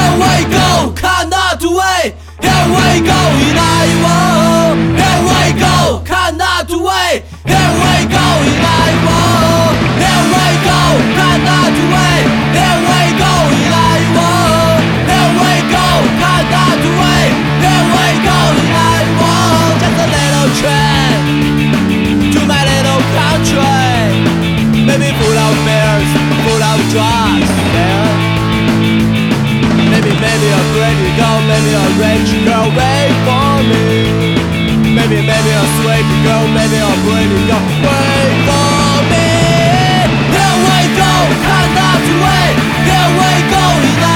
here we go, cannot wait. Here we go, united world. Here we go, cannot wait. Here we go, united world. Here we go, cannot wait. Here we go, united world. Here we go, cannot wait. Here we go, united world. Just a little train to my little country. Maybe full of beers, full of drugs, yeah. Maybe a pretty girl, maybe a rich girl, wait for me. Maybe a sweet girl, maybe a pretty girl, wait for me. Here we go, cannot wait. Here we go,